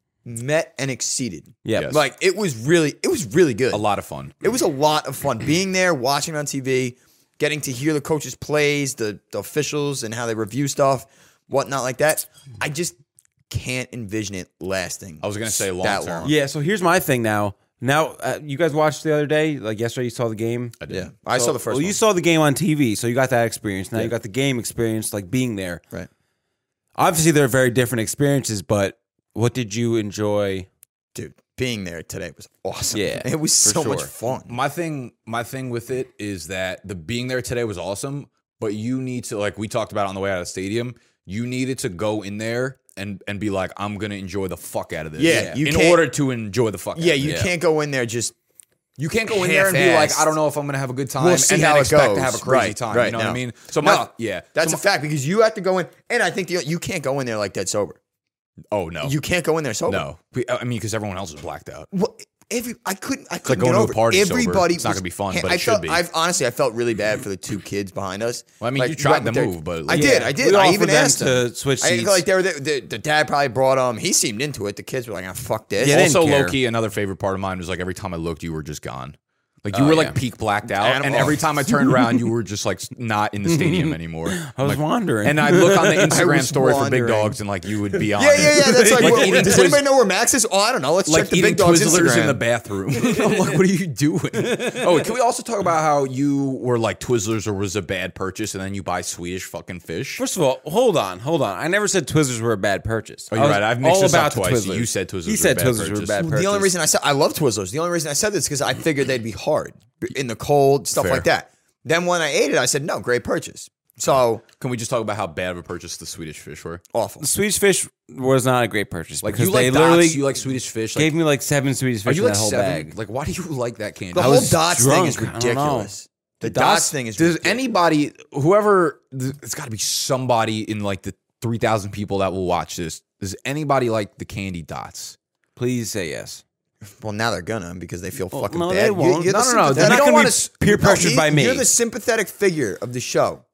met and exceeded. Yeah. Yes. Like it was really it was really good. a lot of fun. It was a lot of fun being there, watching on T V, getting to hear the coaches' plays, the, the officials, and how they review stuff, whatnot like that. I just can't envision it lasting. I was gonna say long that term. long. Yeah, so here's my thing now. Now, uh, you guys watched the other day? Like yesterday, you saw the game? I did. Yeah, I So- saw the first Well, one. you saw the game on T V, so you got that experience. Now Yeah. you got the game experience, like being there. Right. Obviously, they're very different experiences, but what did you enjoy? Dude, being there today was awesome. Yeah, It was for so much sure. fun. My thing, my thing with it is that the being there today was awesome, but you need to, like we talked about on the way out of the stadium, you needed to go in there and and be like, I'm gonna enjoy the fuck out of this. Yeah, you in can't- order to enjoy the fuck. Yeah, out of you it. can't go in there just You can't go in there and be like, half-assed. I don't know if I'm going to have a good time, We'll see and how then it expect goes. to have a crazy Right, time. right, you know what no. I mean? So my No, yeah, That's so a fact because you have to go in, and I think the, you can't go in there like dead sober. my- oh no, You can't go in there sober. no. We- I mean, because everyone else is blacked out. Well, every I couldn't. I like couldn't going get to a over. party it. sober. Everybody, It's not was- gonna be fun, I but it should felt, be. I've honestly, I felt really bad for the two kids behind us. Well, I mean, Like, you tried went to with their- move, but I like- did. Yeah, I did. we I offered even them asked to them. switch I seats. feel like they were the, the, the dad probably brought them. He seemed into it. The kids were like, "Ah, fuck this." Yeah, they didn't Also, care. low key, another favorite part of mine was like every time I looked, you were just gone. Like you Oh, were yeah. like peak blacked out, and Animal. every time I turned around, you were just like not in the stadium anymore. I was Like- wandering. and I'd look on the I Instagram was story for Big wandering. Dogs, and like you would be on. Yeah, it. yeah, yeah. That's like, Like what- eating does Twiz- anybody know where Max is? Oh, I don't know. Let's like check the eating Big Dog's Twizzlers Instagram. in the bathroom. I'm like, what are you doing? Oh, can we also talk about how you were like Twizzlers or was a bad purchase, and then you buy Swedish fucking fish? First of all, hold on, hold on. I never said Twizzlers were a bad purchase. Oh, you're I was right. I've mixed all this up about the twice. Twizzlers. You said Twizzlers He were said bad Twizzlers were a purchase. bad purchase. The only reason I said I love Twizzlers. The only reason I said this is because I figured they'd be hard in the cold, stuff Fair. like that. Then when I ate it, I said, no, great purchase. So Can we just talk about how bad of a purchase the Swedish fish were? awful. the Swedish fish was not a great purchase Like because you they like literally dots, you like Swedish fish. Like, gave me like seven Swedish are fish you in like that whole seven? bag. Like, why do you like that candy? The I whole was dots thing is drunk. I don't know. ridiculous. The, The dots, dots- thing is Does ridiculous. anybody, whoever, th- it's got to be somebody in like the three thousand people that will watch this. Does anybody like the candy dots? Please say yes. Well, now they're gonna because they feel Well, fucking no, bad. they You- won't. you're the No, no, no, sympathetic- they're They're not don't going wanna to s- be peer No, pressured he- by me. You're the sympathetic figure of the show.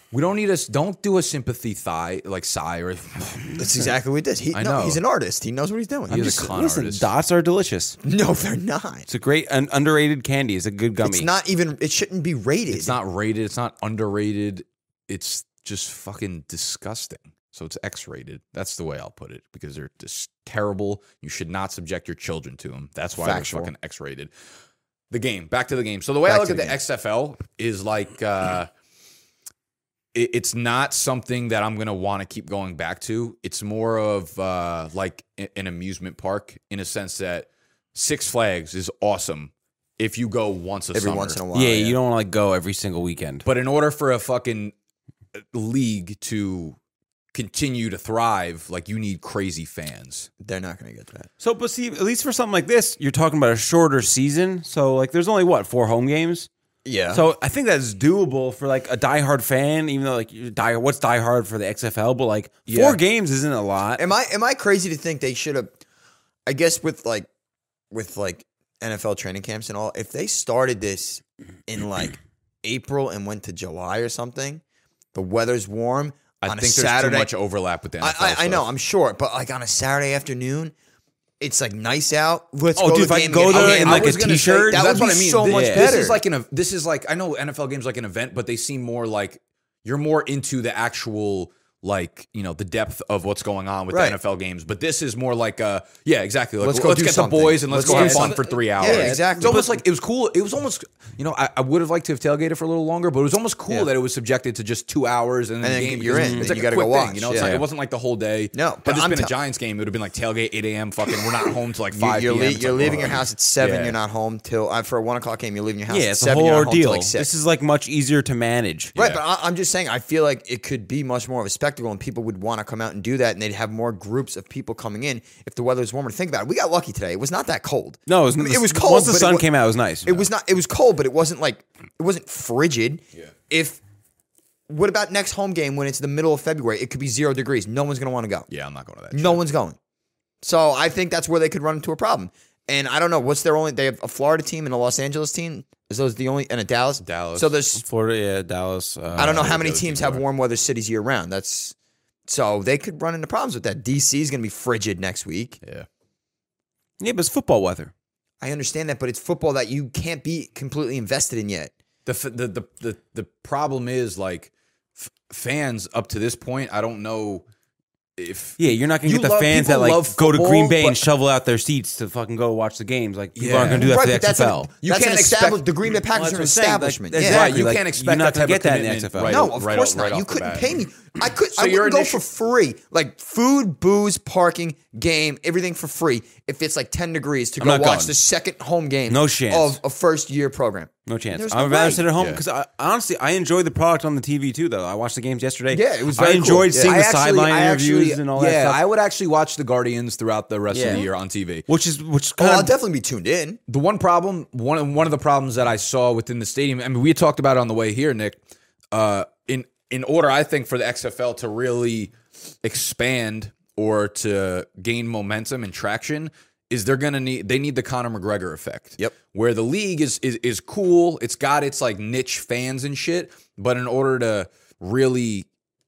We don't need us. Don't do a sympathy thigh like sigh or. That's exactly what he does. He, I no, know. he's an artist. He knows what he's doing. He I'm is just- a con listen, artist. dots are delicious. No, they're not. It's a great un- underrated candy. It's a good gummy. It's not even. It shouldn't be rated. It's not rated. It's not underrated. It's just fucking disgusting. So it's X-rated. That's the way I'll put it because they're just terrible. You should not subject your children to them. That's why Factual. they're fucking X-rated. The game. Back to the game. So the way Back I look to at the the game. X F L is like uh, it, it's not something that I'm gonna want to keep going back to. It's more of uh, like a- an amusement park in a sense that Six Flags is awesome if you go once a Every summer. once in a while. yeah, you don't want to like go every single weekend. But in order for a fucking league to continue to thrive, like you need crazy fans. They're not going to get that. So, but see, at least for something like this, you're talking about a shorter season. So, like, there's only what four home games. Yeah. So I think that's doable for like a diehard fan, even though like you die, what's diehard for the X F L, but like Yeah. four games isn't a lot. Am I am I crazy to think they should have? I guess with like with like N F L training camps and all, if they started this in like April and went to July or something, the weather's warm. I on think a there's Saturday, too much overlap with the N F L. I, I, I know, stuff. I'm sure, but like on a Saturday afternoon, it's like nice out. Let's Oh, go dude, to if the I game could go and get- there Okay, in I like a was gonna say, t-shirt, that That's would what be I mean. so this, much this better. is like an. This is like I know N F L games like an event, but they seem more like you're more into the actual. Like, you know, the depth of what's going on with Right. the N F L games. But this is more like, uh, yeah, exactly. Like, Let's let's go let's do get something. the boys and let's, Let's go do have fun something. for three Yeah, hours. exactly. It's almost like, it was cool. It was almost, you know, I, I would have liked to have tailgated for a little longer, but it was almost cool Yeah. that it was subjected to just two hours and then, And the then game. you're because in, It's then like you a gotta quick go thing, watch. you know, it's Yeah. like, it wasn't like the whole day. No, Had but this I'm been a tell- Giants game, it would have been like tailgate eight a.m. Fucking, we're not home till like You- five You're, p.m. le- It's you're like, leaving oh. your house at seven. Yeah. You're not home till uh, for a one o'clock game. You're leaving your house. Yeah, at it's a seven. whole You're not home till ordeal. like six. This is like much easier to manage. Right, but I, I'm just saying, I feel like it could be much more of a spectacle, and people would want to come out and do that, and they'd have more groups of people coming in if the weather was warmer. Think about it. We got lucky today. It was not that cold. No, it was, I mean, it was cold. Once the but it sun wa- came out, it was nice. It was not. It was cold, but it wasn't like it wasn't frigid. Yeah. If what about next home game when it's the middle of February? It could be zero degrees. No one's going to want to go. Yeah, I'm not going to that. No one's going. So I think that's where they could run into a problem. And I don't know what's their only. They have a Florida team and a Los Angeles team. Is those the only and a Dallas? Dallas. So there's Florida, yeah, Dallas. Uh, I don't know how think many those teams teams have are. warm weather cities year round. That's so they could run into problems with that. D C is going to be frigid next week. Yeah. Yeah, but it's football weather. I understand that, but it's football that you can't be completely invested in yet. The, f- the the the the problem is like f- fans up to this point. I don't know if Yeah, you're not gonna You get the love- fans that people like love go to Green football, Bay and but- shovel out their seats to fucking go watch the games. Like people Yeah. aren't gonna do that Right, for the but that's X F L. An, You that's can't an expect- established. The Green Bay Packers Well, are an that's what I'm saying, like, establishment. exactly. Yeah. Right, you like, can't you're expect not that gonna type get of that in the commitment X F L. right No, off- of right course off- not. right you off the couldn't bat. pay me. I could. So I your wouldn't go initial- for free. Like food, booze, parking, game, everything for free. If it's like ten degrees to I'm go not watch going. the second home game. No chance. of a first year program. No chance. There's I'd no rather way. sit at home Yeah. because I, honestly I enjoyed the product on the T V too. Though I watched the games yesterday. Yeah, it was I very cool. enjoyed Yeah. seeing I the actually- sideline I interviews actually- and all yeah, that stuff. I would actually watch the Guardians throughout the rest of Yeah. the year on T V. which is which Oh, kind I'll of definitely be tuned in. The one problem, one of, one of the problems that I saw within the stadium, I mean, we talked about it on the way here, Nick. Uh, in in order, I think, for the X F L to really expand or to gain momentum and traction, is they're gonna need they need the Conor McGregor effect. Yep. Where the league is is is cool, it's got its like niche fans and shit, but in order to really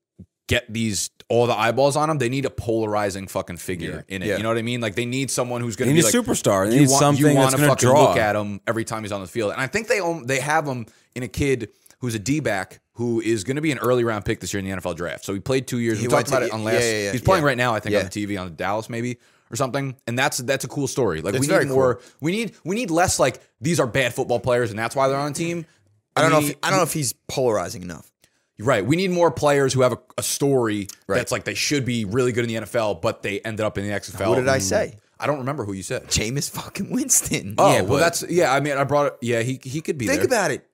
get these all the eyeballs on them, they need a polarizing fucking figure in it. Yeah. You know what I mean? Like they need someone who's going They to be need a like superstar. They you need want, something you that's want to gonna fucking draw. look at him every time he's on the field. And I think they own, they have him in a kid who's a D-back who is going to be an early round pick this year in the N F L draft. So he played two years. He we went talked about to- it on yeah, last. yeah, yeah, he's playing yeah. right now, I think, Yeah. on the T V on Dallas maybe or something. And that's that's a cool story. Like It's we very need more. cool. We need we need less like these are bad football players and that's why they're on the team. I don't We know. If, need- I don't know if he's polarizing enough. Right. We need more players who have a, a story Right. that's like they should be really good in the N F L, but they ended up in the X F L. What did I say? I don't remember who you said. Jameis fucking Winston. Oh, Yeah, well, but- that's yeah. I mean, I brought it. Yeah, he he could be Think there. about it.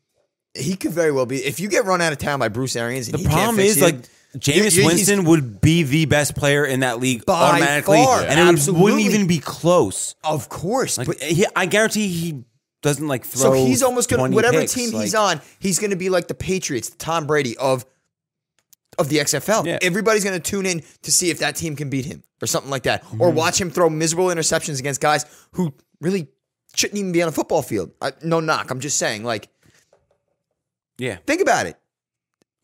He could very well be. If you get run out of town by Bruce Arians, and the he can't problem fix is you, like you- Jameis you- he's- Winston would be the best player in that league By automatically, far, and it would, absolutely. wouldn't even be close. Of course, Like but he, I guarantee he doesn't like so throw. he's almost gonna twenty whatever picks, team he's like- on, he's gonna be like the Patriots, the Tom Brady of of the X F L. Yeah. Everybody's gonna tune in to see if that team can beat him or something like that, or watch him throw miserable interceptions against guys who really shouldn't even be on a football field. I, no knock, I'm just saying. Like, Yeah, think about it.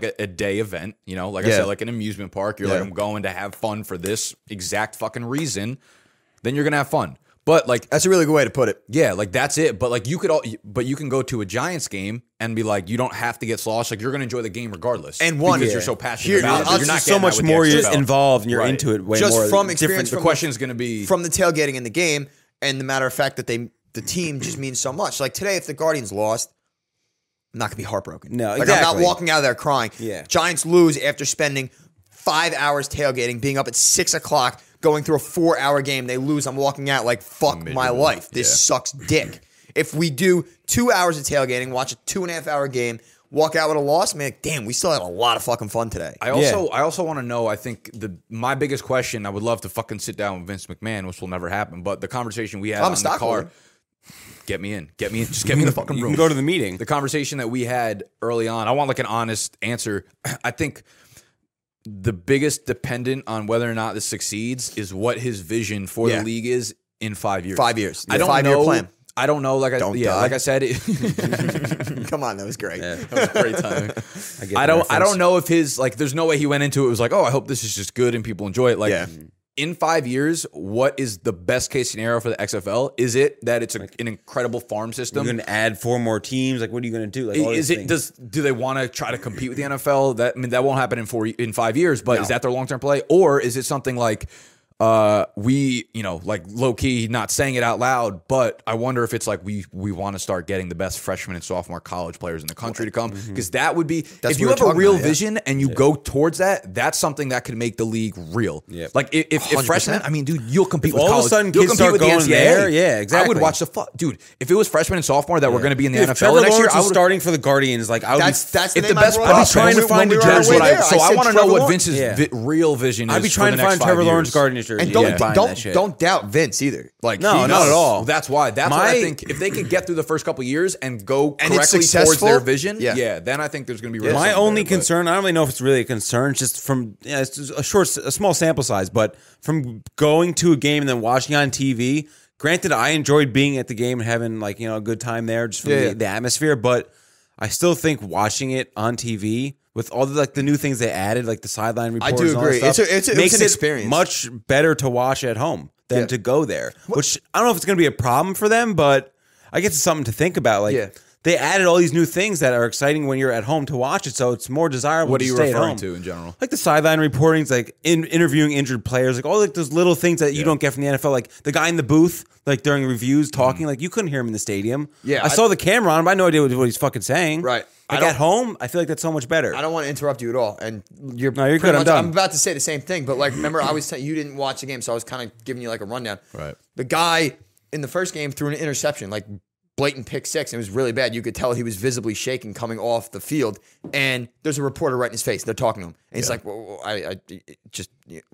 like a, a day event, you know, like I Yeah. said, like an amusement park. You're Yeah. like, I'm going to have fun for this exact fucking reason. Then you're gonna have fun. But like that's a really good way to put it. Yeah, like that's it. But like you could all, but you can go to a Giants game and be like, you don't have to get sloshed. Like you're going to enjoy the game regardless. And one because yeah. you're so passionate Here, about it. I'll You're not just getting so much that with more the you're X F L. involved and you're Right. into it way Just more. from experience, The from question is going to be from the tailgating in the game, and the matter of fact that they the team just means so much. Like today, if the Guardians lost, I'm not going to be heartbroken. No, like exactly. I'm not walking out of there crying. Yeah. Giants lose after spending five hours tailgating, being up at six o'clock, going through a four-hour game. They lose. I'm walking out like, fuck my life. This Yeah. sucks dick. If we do two hours of tailgating, watch a two and a half hour game, walk out with a loss, man, damn, we still had a lot of fucking fun today. I also I also want to know, I think the my biggest question, I would love to fucking sit down with Vince McMahon, which will never happen, but the conversation we had I'm a on the stockholder. car, get me in. Get me in. Just get me in the fucking You room. can go to the meeting. The conversation that we had early on, I want like an honest answer. I think the biggest dependent on whether or not this succeeds is what his vision for Yeah. the league is in five years. Five years. I don't Five-year know. plan. I don't know. Like I, Don't yeah, die. like I said, it, Come on, that was great. Yeah. that was a great timing. I, get I the don't. I reference. don't know if his like. There's no way he went into it. It was like, oh, I hope this is just good and people enjoy it. Like, Yeah. in five years, what is the best case scenario for the X F L? Is it that it's a, an incredible farm You're system? going to add four more teams. Like, what are you going to do? Like, all Is these it things. does do they want to try to compete with the N F L? That I mean, that won't happen in four in five years. But No. is that their long term play, or is it something like? Uh, we, you know, like low key, not saying it out loud, but I wonder if it's like we we want to start getting the best freshman and sophomore college players in the country to come, because that would be That's if you what have we're a real talking about, yeah. vision and you go towards that, that's something that could make the league real. Yeah. Like if, if, if one hundred percent. freshmen, I mean, dude, you'll compete If with all of a college. sudden you'll kids compete start with the going N C double A. there, yeah, I exactly. would watch the fu- dude. If it was freshman and sophomore that were going to be in the Dude, N F if L Trevor the next year, Lawrence I was would starting for the Guardians. Like, I would That's be, that's the if name the I best brought I'd be up. trying When to we- find when a we were on jersey. our way That's what I, there, so I, said want to know Trevor what Lawrence. Vince's Yeah. vi- real vision is. I'd be for trying the to next find five Trevor years. Lawrence Guardian shirt. And don't Yeah, buying don't that shit. don't doubt Vince either. Like No, he not knows. at all. Well, that's why. That's what My- I think. If they could get through the first couple of years and go And it's correctly towards successful, their vision, yeah. yeah. then I think there's going to be real My something only there, but- concern, I don't really know if it's really a concern, just from yeah, it's just a short, a small sample size, but from going to a game and then watching on T V. Granted, I enjoyed being at the game and having like you know a good time there, just from Yeah, the, yeah. the atmosphere. But I still think watching it on T V with all the like the new things they added, like the sideline reports, do and all that agree. stuff, It's a- it's a- it was makes an it experience. much better to watch at home than Yeah. to go there. Which I don't know if it's going to be a problem for them, but I guess it's something to think about. Like Yeah. they added all these new things that are exciting when you're at home to watch it, so it's more desirable. What to are you stay at referring home. to in general? Like the sideline reportings, like in, interviewing injured players, like all like those little things that you don't get from the N F L. Like the guy in the booth, like during reviews talking, like you couldn't hear him in the stadium. Yeah, I, I- saw the camera on him, but I had no idea what, what he's fucking saying. Right. I Like don't- at home, I feel like that's so much better. I don't want to interrupt you at all, and you're No, you're pretty good. I'm much- done. I'm about to say the same thing, but like, remember, I was telling you didn't watch the game, so I was kind of giving you like a rundown. Right. The guy in the first game threw an interception, like blatant pick six, and it was really bad. You could tell he was visibly shaking coming off the field, and there's a reporter right in his face. They're talking to him, and he's like, well, well, I, I it just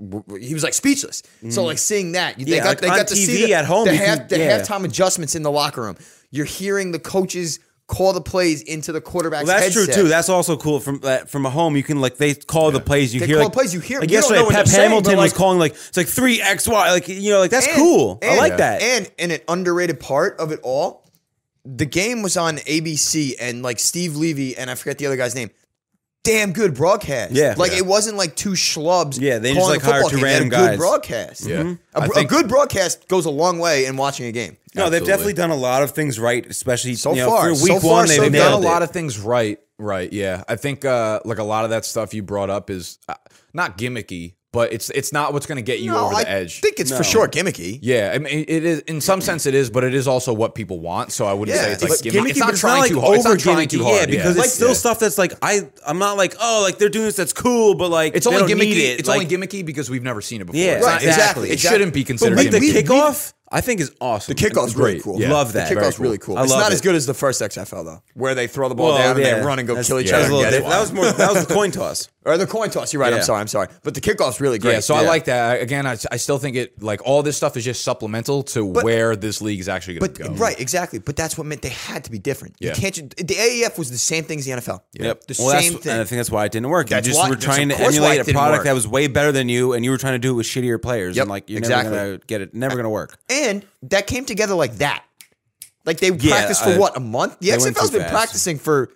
he was like speechless. So like seeing that, they Yeah, got like they on got to T V see the, at home, the you half can- the yeah. halftime adjustments in the locker room. You're hearing the coaches call the plays into the quarterback's Well, that's headset. true too. That's also cool from uh, from a home. You can like they call the plays. You They hear call like, plays, you hear- Like you don't yesterday, know what Pep they're saying, Hamilton but, was like- calling like it's like three X Y. Like you know, like that's And- cool. I and- like that. And and an underrated part of it all, the game was on A B C, and like Steve Levy and I forget the other guy's name. Damn good broadcast. Yeah. like Yeah. it wasn't like two schlubs. Yeah, they just, calling like, a football hired two game. They had random a good guys. broadcast. Yeah. Mhm. I A, br- a think- good broadcast goes a long way in watching a game. No, they've Absolutely. definitely done a lot of things right, especially So you know, far. for So week far, one. so They've They've good. done a nailed lot it. of things right, right. Yeah, I think uh, like a lot of that stuff you brought up is uh, not gimmicky, but it's it's not what's going to get you No, over the I edge. think it's No. for sure gimmicky. Yeah, I mean, it is in some sense it is, but it is also what people want. So I wouldn't Yeah, say it's it's like gimmicky. Gimmicky, It's but not it's trying not like too hard. It's over not trying gimmicky, too hard. yeah, because yeah. it's still Yeah. stuff that's like I. I'm not like oh, like they're doing this that's cool, but like It's they only don't gimmicky. need it. It's like, only gimmicky because we've never seen it before. Yeah, It's not- Right, it's- exactly, It exactly. shouldn't be But considered we- like the gimmicky. we- kickoff. I think is awesome. The kickoff's really Great. cool. Yeah. Love that. The Very kickoff's really cool. cool. I It's love not it. as good as the first X F L though, where they throw the ball Well, down and yeah. they run and go That's- kill each that was other. a and little get it. different. That was more. That was the coin toss. Or the coin toss. You're right. I'm Yeah. sorry. I'm sorry. But the kickoff's really great. Yeah, so I like that. Again, I, I still think it like all this stuff is just supplemental to But- where this league is actually going But to go. right, exactly. But that's what meant they had to be different. You Yeah. can't. ju- The A E F was the same thing as the N F L. Yep. The well, same that's, thing. And I think that's why it didn't work. That's you just why- were that's trying of to course why emulate it a didn't product work. that was way better than you, and you were trying to do it with shittier players. Yep, And like you're exactly. never gonna get it. Never gonna work. And that came together like that. Like they Yeah, practiced for I- what, a month? The they X went F L's too been fast. practicing for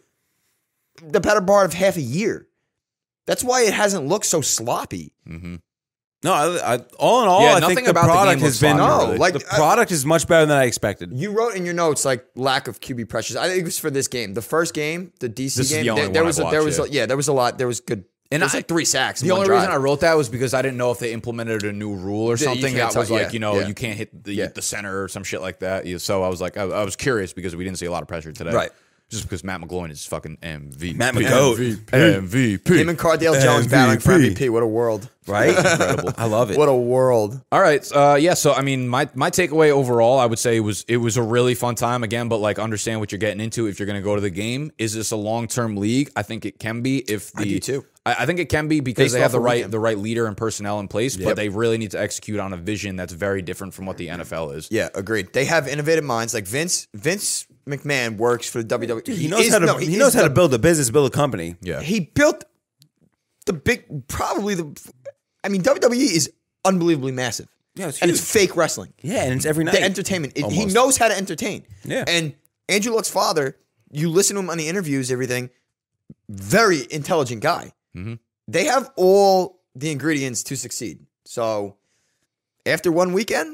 the better part of half a year. That's why it hasn't looked so sloppy. Mm-hmm. No, I, I, all in all, Yeah, I nothing think the about the product game has looks been fun, No, really. like, the I- product is much better than I expected. You wrote in your notes like lack of Q B pressures. I think it was for this game. The first game, the D C This is game, the only there, there one was I've a, there watched, was yeah. a, yeah, there was a lot. There was good. And there was I- like three sacks. in The one only drive. reason I wrote that was because I didn't know if they implemented a new rule or That you something can't that was tell- like, yeah, you know, yeah. you can't hit the Yeah. the center or some shit like that. Yeah, So I was like, I, I was curious because we didn't see a lot of pressure today. Right. Just because Matt McGloin is fucking M V P. Matt McGoat. M V P. him and Cardale Jones battling for M V P. What a world! Right? Incredible. I love it. What a world! All right, uh, yeah. So I mean, my my takeaway overall, I would say was it was a really fun time again. But like, understand what you're getting into if you're going to go to the game. Is this a long term league? I think it can be. If the I do too. I, I think it can be because Based they have off the a right weekend. the right leader and personnel in place. Yep. But they really need to execute on a vision that's very different from what the N F L is. Yeah, agreed. They have innovative minds. Like Vince Vince McMahon works for the W W E. Dude, he knows is- how to no, he is knows how the- to build a business, build a company. Yeah. He built the big, probably the. I mean, W W E is unbelievably massive. Yeah, it's and huge. it's fake wrestling. Yeah, and it's every night. The entertainment. It- he Almost. knows how to entertain. Yeah. And Andrew Luck's father, you listen to him on the interviews, everything. Very intelligent guy. Mm-hmm. They have all the ingredients to succeed. So, after one weekend,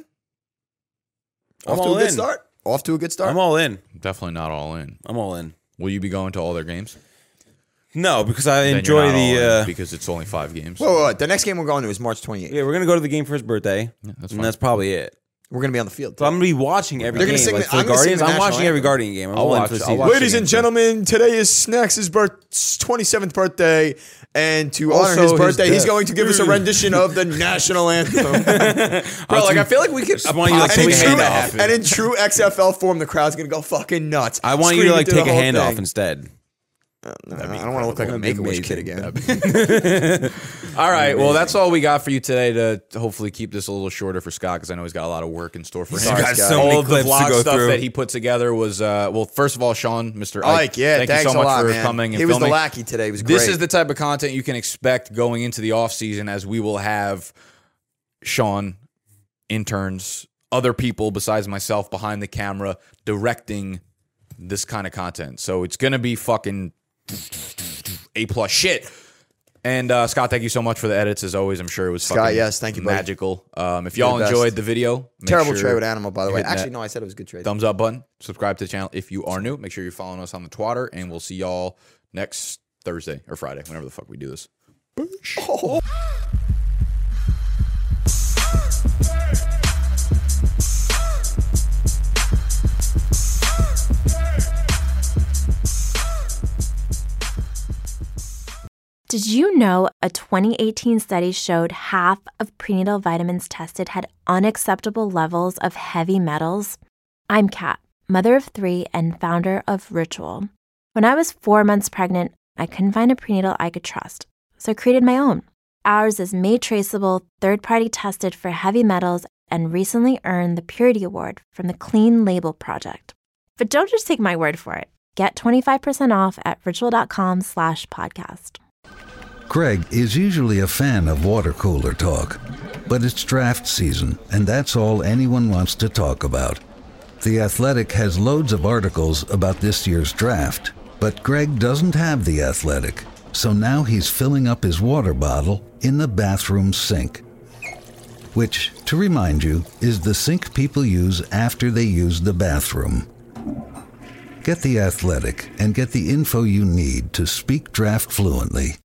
I'm off to all a good in. start. Off to a good start. I'm all in. Definitely not all in. I'm all in. Will you be going to all their games? No, because I Then you're enjoy not all the. in Uh, because it's only five games. Whoa, whoa, whoa. The next game we're going to is March twenty-eighth. yeah, we're gonna go to the game for his birthday, that's and fine. that's probably it. We're going to be on the field. So I'm gonna be watching every They're game. gonna sing Like, the- for I'm the gonna sing Guardians, the I'm national watching every anthem. Guardian game. I'm I'll all in watch- for the I'll season. watch Ladies and gentlemen, today is Snacks' birth- twenty-seventh birthday, and to honor Also his his birthday, he's death. going to give us a rendition of the national anthem. Bro, like I feel like we could. I want you to like, and, take in a true, hand off. and in true X F L form, the crowd's going to go fucking nuts. I want you to Screaming like through the take a whole hand thing. off instead. No, I don't want to look like a That'd be Make-A-Wish kid amazing. again. All right, well, that's all we got for you today to hopefully keep this a little shorter for Scott because I know he's got a lot of work in store for him. He's got Scott. so many all of the clips to vlog go stuff through. that he put together was, uh, well, first of all, Sean, Mister Ike, Ike, yeah, thank thanks you so a much lot, for man. coming and He was filming. the lackey today. It was This great. is the type of content you can expect going into the off season, as we will have Sean, interns, other people besides myself behind the camera directing this kind of content. So it's gonna be fucking A plus shit. And uh, Scott, thank you so much for the edits. As always, I'm sure it was Scott, fucking yes, thank you, buddy. magical. Um, if You're y'all the best. enjoyed the video, make Terrible sure trade with Animal, by the you way. hit Actually, that no, I said it was a good trade. thumbs up button. Subscribe to the channel if you are new. Make sure you're following us on the Twitter, and we'll see y'all next Thursday or Friday, whenever the fuck we do this. Oh. Did you know a twenty eighteen study showed half of prenatal vitamins tested had unacceptable levels of heavy metals? I'm Kat, mother of three and founder of Ritual. When I was four months pregnant, I couldn't find a prenatal I could trust, so I created my own. Ours is made traceable, third-party tested for heavy metals, and recently earned the Purity Award from the Clean Label Project. But don't just take my word for it. Get twenty-five percent off at ritual.com slash podcast. Greg is usually a fan of water cooler talk, but it's draft season, and that's all anyone wants to talk about. The Athletic has loads of articles about this year's draft, but Greg doesn't have The Athletic, so now he's filling up his water bottle in the bathroom sink. Which, to remind you, is the sink people use after they use the bathroom. Get The Athletic and get the info you need to speak draft fluently.